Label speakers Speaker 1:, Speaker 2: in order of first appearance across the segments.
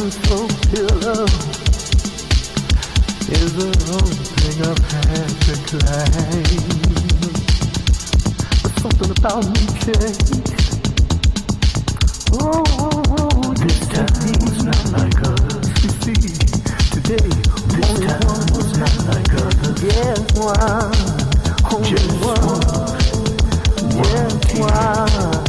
Speaker 1: so pure love is the only thing I've had to claim. But something about me changed. Oh, this time was not like others. You see, today this time was not like others. Yes, why? Only just one. Yes, why?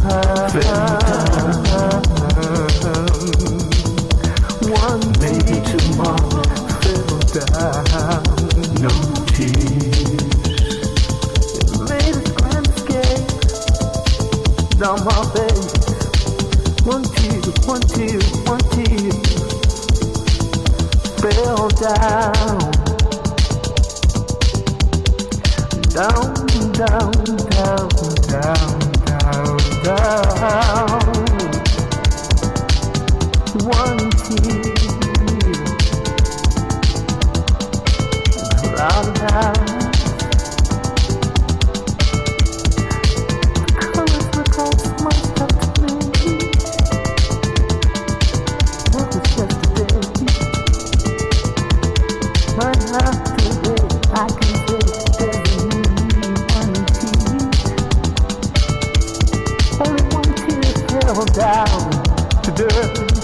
Speaker 1: One maybe tomorrow fell down. No tears. It made a grand escape down my face. One tear fell down. Down. One tear clouded out. The colors look all smudged up to me. That was yesterday. Right now today, I can say there's only one tear fell down today.